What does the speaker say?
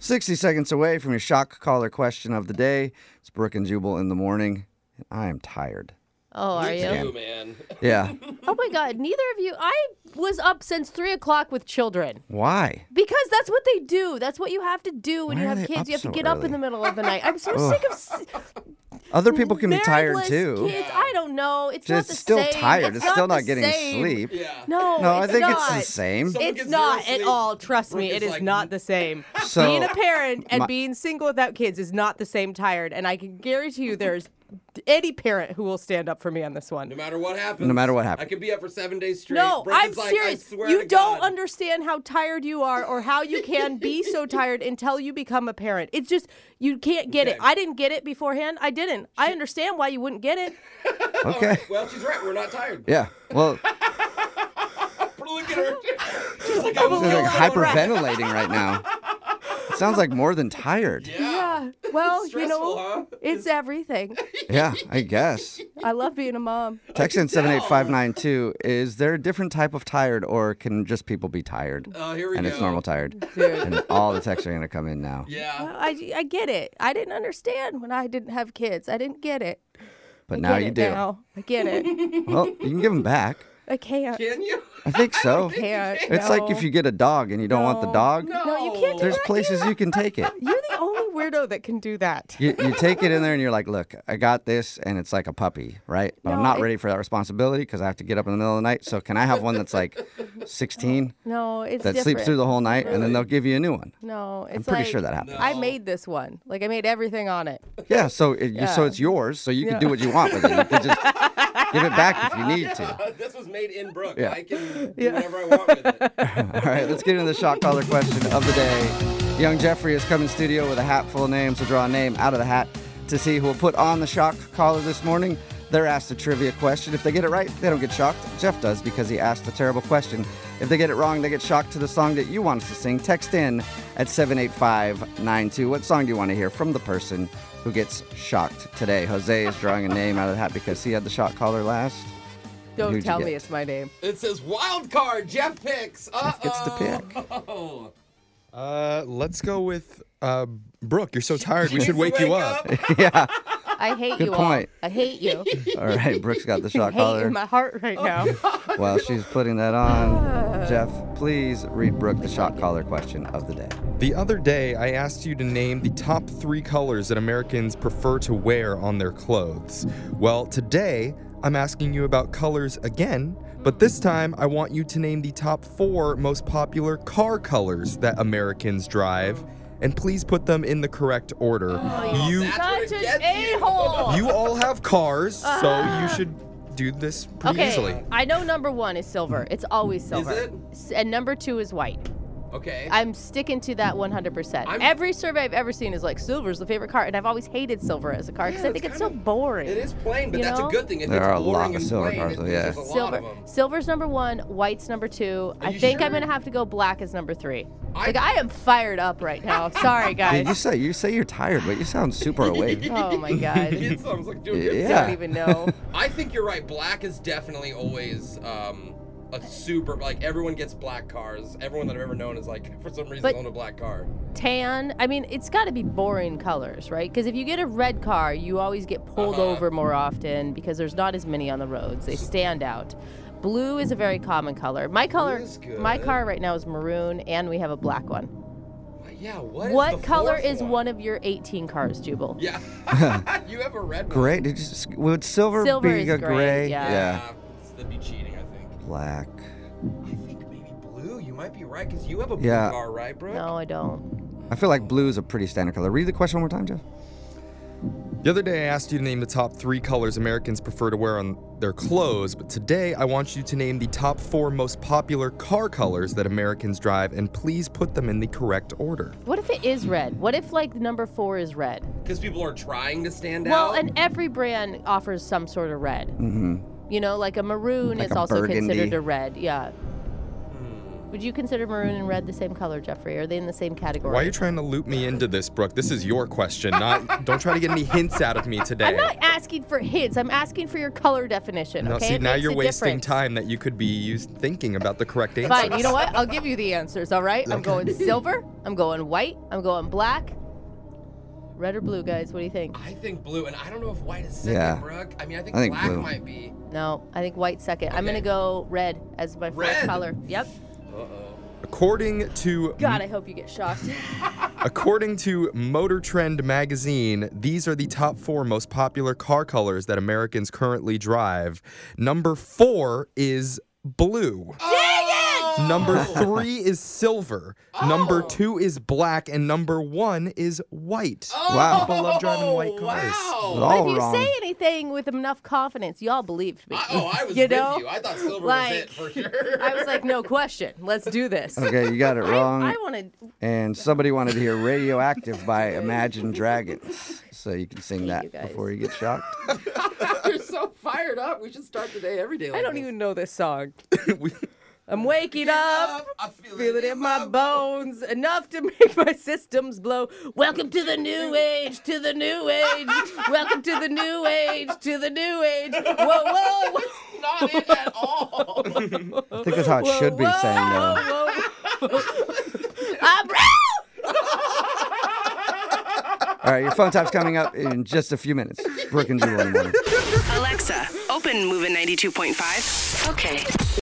60 seconds away from your shock collar question of the day. It's Brooke and Jubal in the morning. And I am tired. Oh, are you? Me too, man. Yeah. Oh my God, neither of you. I was up since 3 o'clock with children. Why? Because that's what they do. That's what you have to do when Why you are have they kids. up You have to so get up early? in the middle of the night. I'm so sick of Other people can be tired meritless too. Kids. I don't know. It's not It's the still same. tired. It's still the not getting same. sleep. Yeah. No, No, I it's think not. it's the same. Someone It's gets not zero at sleep. all. Trust me, Brooke it is is like- not the same. So- being a parent and My- being single without kids is not the same tired. And I can guarantee you there's any parent who will stand up for me on this one. No matter what happens. No matter what happens. I could be up for 7 days straight. No, Brooke I'm is like, serious. I swear You to don't God. understand how tired you are or how you can be so tired until you become a parent. It's just, you can't get it. Okay. I didn't get it beforehand. I didn't. I understand why you wouldn't get it. Okay. Well, she's right. We're not tired. Yeah. Well, Look at her. She's like, she's like little hyperventilating right now. It sounds like more than tired. Yeah. Well, you know, Stressful, huh? it's everything. Yeah, I guess. I love being a mom. Text in 78592. Is there a different type of tired, or can just people be tired? Oh, here we And go. it's normal tired. Dude. And all the texts are going to come in now. Yeah. Well, I get it. I didn't understand when I didn't have kids. I didn't get it. But I now get you it do. Now. I get it. Well, you can give them back. I can't. Can you? I think so. Can't. It's like if you get a dog and you don't want the No. dog, No, you can't do there's that. places you can take it. You're the only weirdo that can do that. You take it in there and you're like, look, I got this, and it's like a puppy, right? But I'm No, not it- ready for that responsibility because I have to get up in the middle of the night. So can I have one that's like 16 No, it's that different. sleeps through the whole night, and then they'll give you a new one? No, it's pretty like, sure that happens. I made this one. Like I made everything on it. Yeah, so so Yeah. it's yours, so you can Yeah. do what you want with it. You can just give it back if you need to. This was made in Brooke. Yeah. I can do whatever I want with it. All right, let's get into the shot caller question of the day. Young Jeffrey has come in studio with a hat full of names to draw a name out of the hat to see who will put on the shock collar this morning. They're asked a trivia question. If they get it right, they don't get shocked. Jeff does because he asked a terrible question. If they get it wrong, they get shocked to the song that you want us to sing. Text in at 78592. What song do you want to hear from the person who gets shocked today? Jose is drawing a name out of the hat because he had the shot collar last. Don't Who'd you tell get? me it's my name. It says wild card. Jeff picks. Jeff gets to pick. Oh. Let's go with Brooke. You're so tired. We should wake you up. Yeah, I hate Good you point. all. I hate you. all right. Brooke's got the I shot hate collar. in my heart right now. While she's putting that on, Jeff, please read Brooke the shot collar question of the day. The other day, I asked you to name the top 3 colors that Americans prefer to wear on their clothes. Well, today, I'm asking you about colors again, but this time I want you to name the top 4 most popular car colors that Americans drive, and please put them in the correct order. you That's what it Such an gets you. a-hole. you all have cars, so you should do this pretty Okay, easily. I know number 1 is silver. It's always silver. it? And number 2 is white. Okay. I'm sticking to that 100%. Every survey I've ever seen is like silver's the favorite car, and I've always hated silver as a car because I think it's so boring. It is plain, but You that's know? a good thing. If There it's are a boring lot of and silver plain, cars, it though, means yeah. there's a lot Silver, of them. silver's number 1, white's number 2. I you think I'm sure? gonna have to go black as number 3. I- Like I am fired up right now. Sorry, Dude, guys. you say you're tired, but you sound super awake. Oh my god. It sounds like doing good. Yeah. Don't even know. I think you're right. Black is definitely always a super, like, everyone gets black cars. Everyone that I've ever known is like, for some reason, But- own a black car. Tan. I mean, it's got to be boring colors, right? Because if you get a red car, you always get pulled Uh-huh. over more often because there's not as many on the roads. They stand out. Blue is a very common color. My color, is good. my car right now is maroon, and we have a black one. Yeah, what is the What color fourth is one? one of your 18 cars, Jubal? Yeah. You have a red one. Gray? Would silver, Silver be is a gray, gray? yeah. That'd be cheating, I think. Black. I think maybe blue. You might be right, because you have a blue Yeah. car, right, bro? No, I don't. I feel like blue is a pretty standard color. Read the question one more time, Jeff. The other day, I asked you to name the top 3 colors Americans prefer to wear on their clothes, but today I want you to name the top 4 most popular car colors that Americans drive, and please put them in the correct order. What if it is red? What if like number 4 is red? Because people are trying to stand Well, out. and every brand offers some sort of red. Mm-hmm. You know, like a maroon Like is a also burgundy. considered a red. Yeah. Would you consider maroon and red the same color, Jeffrey? Are they in the same category? Why are you trying to loop me into this, Brooke? This is your question. Don't try to get any hints out of me today. I'm not asking for hints. I'm asking for your color definition. No, Okay? see, It now makes you're a wasting difference. time that you could be used thinking about the correct answer. Fine. You know what? I'll give you the answers. All right. I'm going silver. I'm going white. I'm going black. Red or blue, guys? What do you think? I think blue, and I don't know if white is second, Yeah. Brooke. I mean, I think black blue. might be. No, I think white second. I'm Okay. gonna go red as my first Red? color. Yep. Uh-oh. According to God, I hope you get shocked. According to Motor Trend magazine, these are the top 4 most popular car colors that Americans currently drive. Number 4 is blue. Number 3 is silver. Number 2 is black, and number 1 is white. Wow. People love driving white cars. Wow. But All if you wrong. say anything with enough confidence, y'all believed me. I was You with know? you. I thought silver Like, was it for sure. I was like, no question. Let's do this. Okay, you got it wrong. I wanted. And somebody wanted to hear Radioactive by Imagine Dragons. So you can sing Hate that you guys. before you get shocked. You're so fired up. We should start the day every day like I don't this. even know this song. We- I'm waking up. I Feel it in my bones, enough to make my systems blow. Welcome to the new age, to the new age. Welcome to the new age, to the new age. Whoa, whoa, Not it at all. I think that's how it whoa, should be whoa, sang, though. whoa, whoa. I'm All right, your phone tap's coming up in just a few minutes. Brooke and Jewel in the morning. Alexa, open Moving 92.5. Okay.